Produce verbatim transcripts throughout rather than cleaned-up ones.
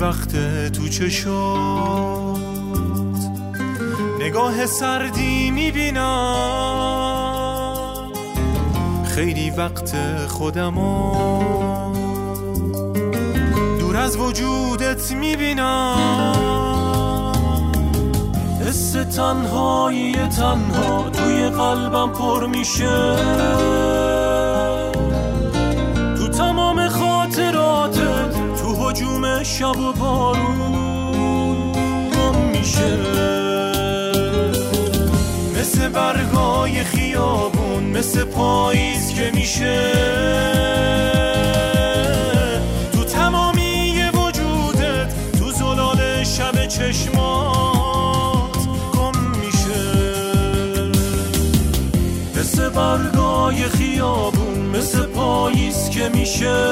وقت تو چشات نگاه سردی میبینم، خیلی وقت خودمو دور از وجودت میبینم. حس تنهایی تنها توی قلبم پر میشه، تو تمام خاطراتت تو هجوم شب و بارون گم میشه. مثل برگای خیابون، مثل پاییز که میشه، تو تمامی وجودت تو زلال شب چشمات گم میشه. مثل برگای خیابون، مثل پاییز که میشه،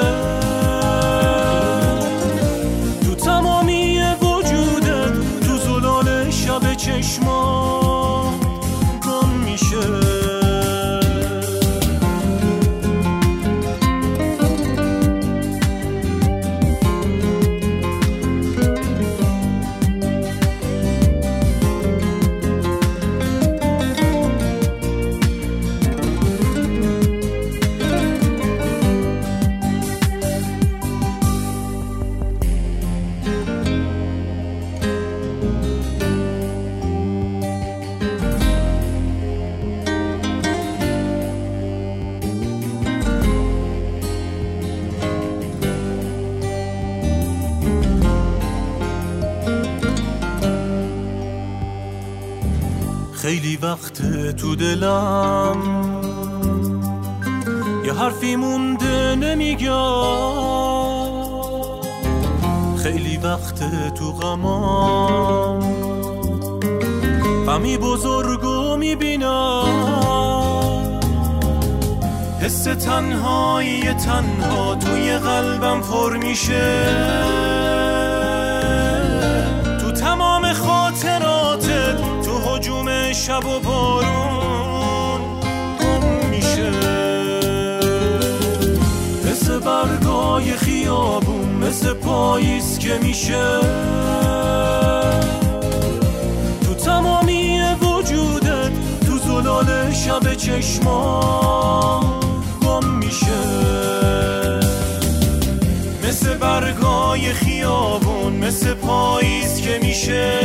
تو تمامی وجودت تو زلال شب چشمات گم میشه. خیلی وقت تو دلم یه حرفی مونده نمیگم، خیلی وقت تو غمام غمی بزرگو میبینم. حس تنهایی تنها توی قلبم پر میشه، تو تمام خاطراتت تو هجوم شب و بارون گم میشه. مثل برگای خیابون، مثل پاییز که میشه، تو تمامی وجودت تو زلال شب چشما گم میشه. مثل برگای خیابون، مثل پاییز که میشه،